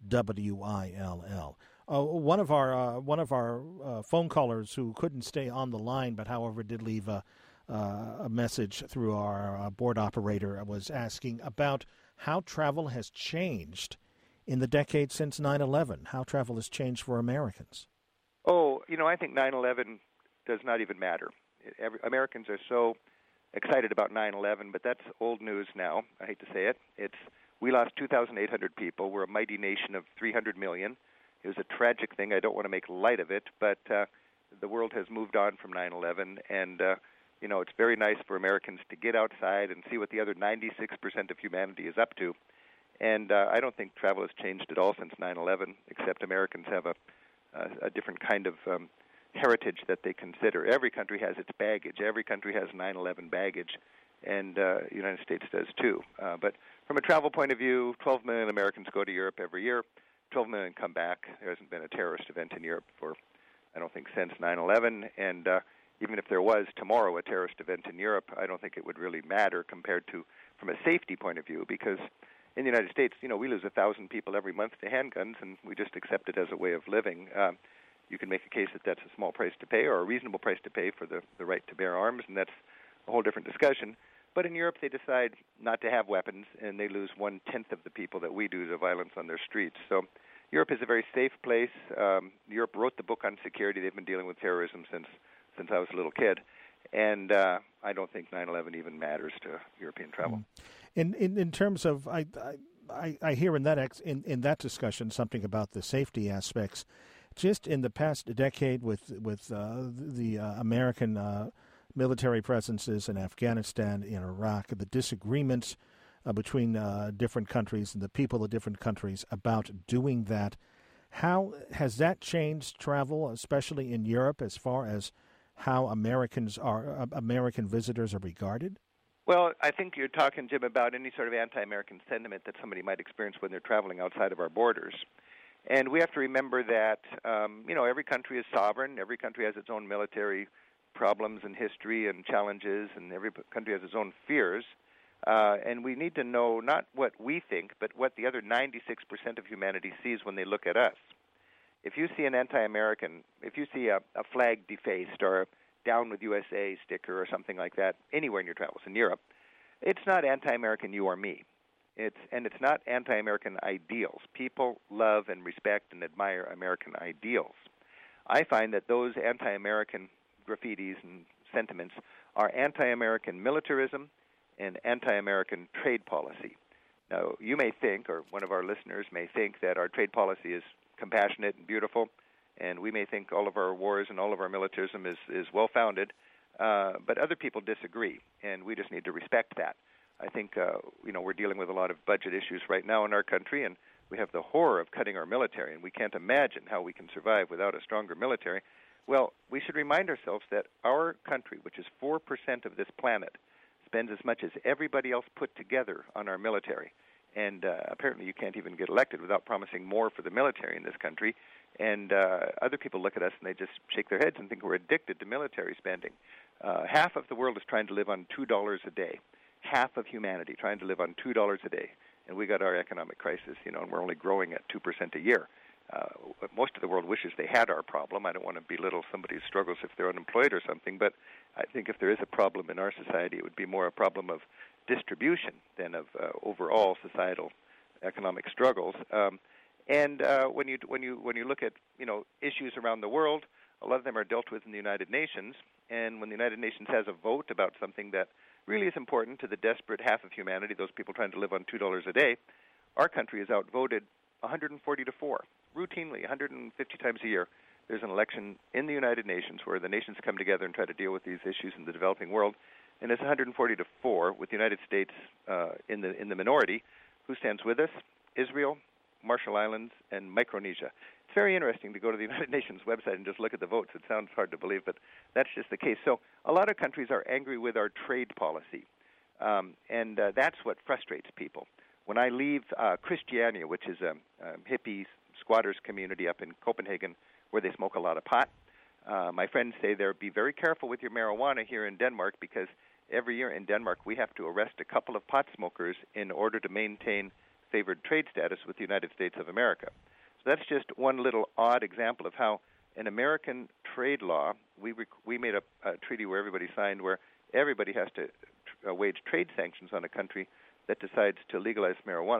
Speaker 1: W I L L. Uh, one of our uh, one of our uh, phone callers who couldn't stay on the line, but however did leave a, uh, a message through our uh, board operator, was asking about how travel has changed in the decade since nine eleven, how travel has changed for Americans?
Speaker 2: Oh, you know, I think nine eleven does not even matter. Every, Americans are so excited about nine eleven, but that's old news now. I hate to say it. It's we lost two thousand eight hundred people. We're a mighty nation of three hundred million. It was a tragic thing. I don't want to make light of it, but uh, the world has moved on from nine eleven, and uh, you know, it's very nice for Americans to get outside and see what the other ninety-six percent of humanity is up to. And uh, I don't think travel has changed at all since nine eleven, except Americans have a, a, a different kind of um, heritage that they consider. Every country has its baggage. Every country has nine eleven baggage, and uh, the United States does too. Uh, but from a travel point of view, twelve million Americans go to Europe every year. twelve million come back. There hasn't been a terrorist event in Europe for, I don't think, since nine eleven. And uh, even if there was tomorrow a terrorist event in Europe, I don't think it would really matter compared to from a safety point of view, because in the United States, you know, we lose a thousand people every month to handguns, and we just accept it as a way of living. Um, you can make a case that that's a small price to pay or a reasonable price to pay for the, the right to bear arms, and that's a whole different discussion. But in Europe, they decide not to have weapons, and they lose one-tenth of the people that we do to violence on their streets. So Europe is a very safe place. Um, Europe wrote the book on security. They've been dealing with terrorism since since I was a little kid. And uh, I don't think nine eleven even matters to European travel.
Speaker 1: In in, in terms of, I, I I hear in that ex, in, in that discussion something about the safety aspects. Just in the past decade, with with uh, the uh, American uh, military presences in Afghanistan, in Iraq, the disagreements uh, between uh, different countries and the people of different countries about doing that, how has that changed travel, especially in Europe, as far as how Americans are uh, American visitors are regarded?
Speaker 2: Well, I think you're talking, Jim, about any sort of anti-American sentiment that somebody might experience when they're traveling outside of our borders. And we have to remember that, um, you know, every country is sovereign. Every country has its own military problems and history and challenges, and every country has its own fears. Uh, and we need to know not what we think, but what the other ninety-six percent of humanity sees when they look at us. If you see an anti-American, if you see a, a flag defaced or a Down with U S A sticker or something like that anywhere in your travels in Europe, it's not anti-American you or me. It's and it's not anti-American ideals. People love and respect and admire American ideals. I find that those anti-American graffitis and sentiments are anti-American militarism and anti-American trade policy. Now, you may think, or one of our listeners may think, that our trade policy is compassionate and beautiful, and we may think all of our wars and all of our militarism is, is well-founded, uh, but other people disagree, and we just need to respect that. I think, uh, you know, we're dealing with a lot of budget issues right now in our country, and we have the horror of cutting our military, and we can't imagine how we can survive without a stronger military. Well, we should remind ourselves that our country, which is four percent of this planet, spends as much as everybody else put together on our military. And uh, apparently you can't even get elected without promising more for the military in this country. And uh, other people look at us and they just shake their heads and think we're addicted to military spending. Uh, half of the world is trying to live on two dollars a day. Half of humanity trying to live on two dollars a day. And we got our economic crisis, you know, and we're only growing at two percent a year. Uh, most of the world wishes they had our problem. I don't want to belittle somebody's struggles if they're unemployed or something, but I think if there is a problem in our society, it would be more a problem of distribution than of uh, overall societal economic struggles. Um, and uh, when you when you when you look at you know issues around the world, a lot of them are dealt with in the United Nations. And when the United Nations has a vote about something that really is important to the desperate half of humanity, those people trying to live on two dollars a day, our country is outvoted one hundred forty to four. Routinely, one hundred fifty times a year, there's an election in the United Nations where the nations come together and try to deal with these issues in the developing world, and it's one hundred forty to four, with the United States uh, in the in the minority. Who stands with us? Israel, Marshall Islands, and Micronesia. It's very interesting to go to the United Nations website and just look at the votes. It sounds hard to believe, but that's just the case. So a lot of countries are angry with our trade policy, um, and uh, that's what frustrates people. When I leave uh, Christiania, which is a, a hippie squatters community up in Copenhagen where they smoke a lot of pot, uh, my friends say there, be very careful with your marijuana here in Denmark, because every year in Denmark we have to arrest a couple of pot smokers in order to maintain favored trade status with the United States of America. So that's just one little odd example of how an American trade law, we rec- we made a, a treaty where everybody signed where everybody has to tr- uh, wage trade sanctions on a country that decides to legalize marijuana.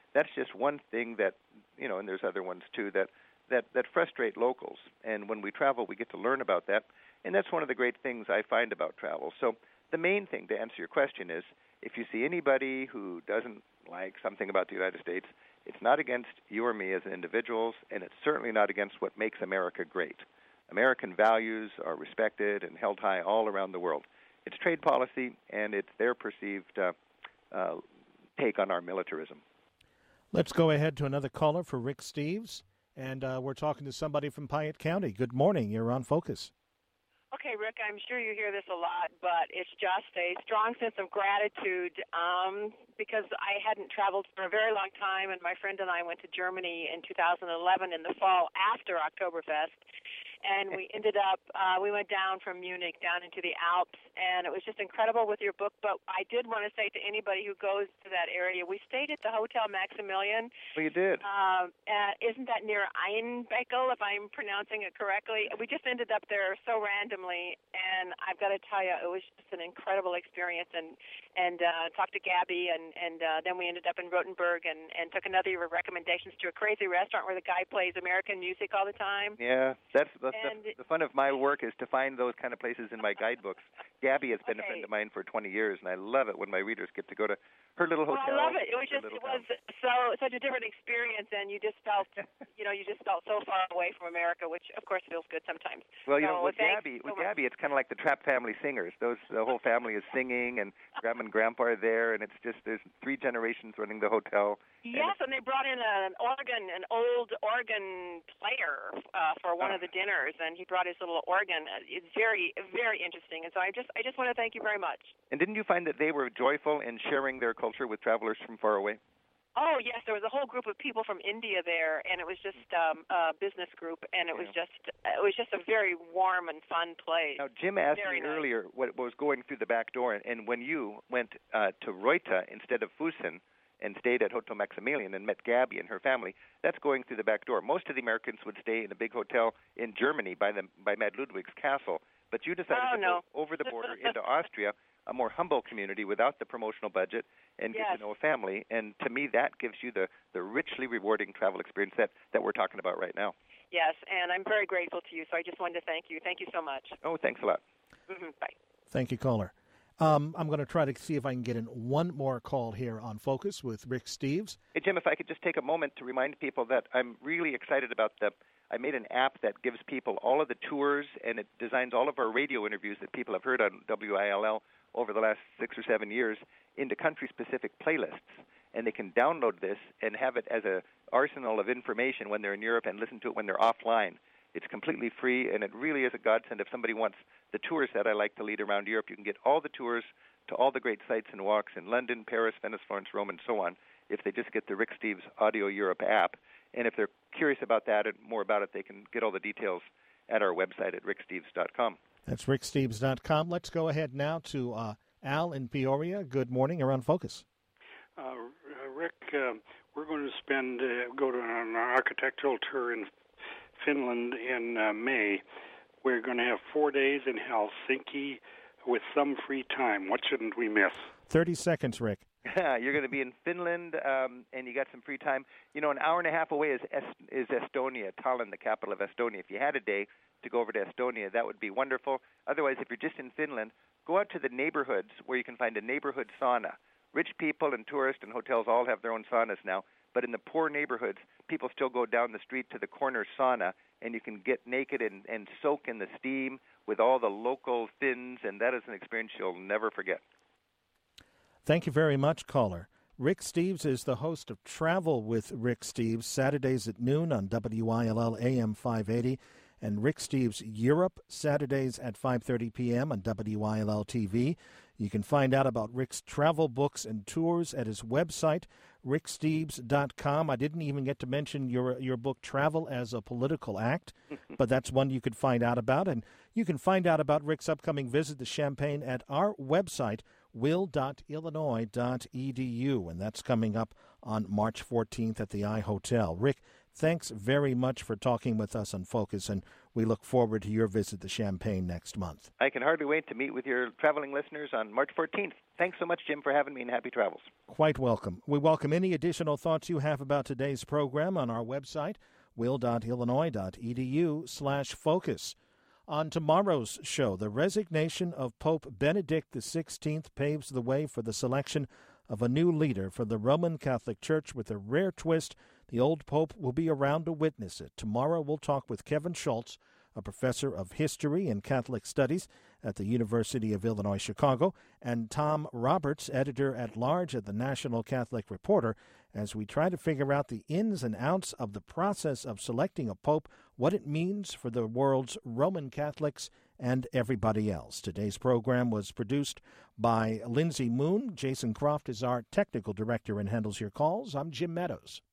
Speaker 2: that's just one thing that, you know, and there's other ones too, that, that, that frustrate locals. And when we travel, we get to learn about that. And that's one of the great things I find about travel. So the main thing, to answer your question, is if you see anybody who doesn't like something about the United States, it's not against you or me as individuals, and it's certainly not against what makes America great. American values are respected and held high all around the world. It's trade policy, and it's their perceived uh, uh, take on our militarism.
Speaker 1: Let's go ahead to another caller for Rick Steves, and uh, we're talking to somebody from Piatt County. Good morning. You're on Focus.
Speaker 7: Okay, Rick, I'm sure you hear this a lot, but it's just a strong sense of gratitude um, because I hadn't traveled for a very long time, and my friend and I went to Germany in two thousand eleven in the fall after Oktoberfest, and we ended up, uh, we went down from Munich down into the Alps, and it was just incredible with your book. But I did want to say to anybody who goes to that area, we stayed at the Hotel Maximilian.
Speaker 2: Well, you did.
Speaker 7: Uh, uh, isn't that near Einbeckel, if I'm pronouncing it correctly? We just ended up there so randomly, and I've got to tell you, it was just an incredible experience. And and uh, talked to Gabby, and and uh, then we ended up in Rothenburg, and and took another of your recommendations to a crazy restaurant where the guy plays American music all the time.
Speaker 2: Yeah, that's the,
Speaker 7: And,
Speaker 2: the, the fun of my work is to find those kind of places in my guidebooks. Gabby has been
Speaker 7: okay.
Speaker 2: a friend of mine for twenty years, and I love it when my readers get to go to her little
Speaker 7: Well,
Speaker 2: hotel.
Speaker 7: I love it. It was just, it
Speaker 2: town.
Speaker 7: was so such a different experience, and you just felt, you know, you just felt so far away from America, which of course feels good sometimes.
Speaker 2: Well, you
Speaker 7: so,
Speaker 2: know, with
Speaker 7: thanks
Speaker 2: Gabby,
Speaker 7: so
Speaker 2: with
Speaker 7: much.
Speaker 2: Gabby, it's kind of like the Trapp family singers. Those the whole family is singing, and Grandma and Grandpa are there, and it's just there's three generations running the hotel.
Speaker 7: Yes, and they brought in an organ, an old organ player uh, for one
Speaker 2: Oh.
Speaker 7: of the dinners, and he brought his little organ. It's very, very interesting, and so I just, I just want to thank you very much.
Speaker 2: And didn't you find that they were joyful in sharing their culture with travelers from far away?
Speaker 7: Oh yes, there was a whole group of people from India there, and it was just um, a business group, and it was just, it was just a very warm and fun place.
Speaker 2: Now, Jim asked
Speaker 7: Very
Speaker 2: me
Speaker 7: nice.
Speaker 2: earlier what was going through the back door, and, and when you went uh, to Reuter instead of Fussen and stayed at Hotel Maximilian and met Gabby and her family, that's going through the back door. Most of the Americans would stay in a big hotel in Germany by the by Mad Ludwig's castle, but you decided
Speaker 7: Oh,
Speaker 2: to
Speaker 7: no.
Speaker 2: go over the border into Austria, a more humble community without the promotional budget, and
Speaker 7: Yes.
Speaker 2: get to know a family. And to me, that gives you the, the richly rewarding travel experience that, that we're talking about right now.
Speaker 7: Yes, and I'm very grateful to you, so I just wanted to thank you. Thank you so much.
Speaker 2: Oh, thanks a lot.
Speaker 7: Mm-hmm. Bye.
Speaker 1: Thank you, caller. Um, I'm going to try to see if I can get in one more call here on Focus with Rick Steves.
Speaker 2: Hey, Jim, if I could just take a moment to remind people that I'm really excited about the I made an app that gives people all of the tours, and it designs all of our radio interviews that people have heard on W I L L over the last six or seven years into country-specific playlists. And they can download this and have it as an arsenal of information when they're in Europe and listen to it when they're offline. It's completely free, and it really is a godsend. If somebody wants the tours that I like to lead around Europe, you can get all the tours to all the great sites and walks in London, Paris, Venice, Florence, Rome, and so on if they just get the Rick Steves Audio Europe app. And if they're curious about that and more about it, they can get all the details at our website at rick steves dot com.
Speaker 1: That's rick steves dot com. Let's go ahead now to uh, Al in Peoria. Good morning. You're on Focus.
Speaker 8: Uh, Rick, uh, we're going to spend uh, go to an architectural tour in Finland in uh, May. We're going to have four days in Helsinki with some free time. What shouldn't we miss?
Speaker 1: thirty seconds, Rick.
Speaker 2: You're going to be in Finland, um, and you got some free time. You know, an hour and a half away is Est- is Estonia, Tallinn, the capital of Estonia. If you had a day to go over to Estonia, that would be wonderful. Otherwise, if you're just in Finland, go out to the neighborhoods where you can find a neighborhood sauna. Rich people and tourists and hotels all have their own saunas now, but in the poor neighborhoods, people still go down the street to the corner sauna, and you can get naked and, and soak in the steam with all the local Finns, and that is an experience you'll never forget.
Speaker 1: Thank you very much, caller. Rick Steves is the host of Travel with Rick Steves, Saturdays at noon on W I L L A M five eighty, and Rick Steves Europe, Saturdays at five thirty p.m. on W I L L T V. You can find out about Rick's travel books and tours at his website, rick steves dot com. I didn't even get to mention your your book, Travel as a Political Act, but that's one you could find out about. And you can find out about Rick's upcoming visit to Champaign at our website, will dot illinois dot e d u, and that's coming up on March fourteenth at the I Hotel. Rick, thanks very much for talking with us on Focus, and we look forward to your visit to Champaign next month.
Speaker 2: I can hardly wait to meet with your traveling listeners on March fourteenth. Thanks so much, Jim, for having me, and happy travels.
Speaker 1: Quite welcome. We welcome any additional thoughts you have about today's program on our website, will.illinois.edu slash focus. On tomorrow's show, the resignation of Pope Benedict the sixteenth paves the way for the selection of a new leader for the Roman Catholic Church with a rare twist. The old pope will be around to witness it. Tomorrow we'll talk with Kevin Schultz, a professor of history and Catholic studies at the University of Illinois Chicago, and Tom Roberts, editor-at-large at the National Catholic Reporter, as we try to figure out the ins and outs of the process of selecting a pope, what it means for the world's Roman Catholics and everybody else. Today's program was produced by Lindsay Moon. Jason Croft is our technical director and handles your calls. I'm Jim Meadows.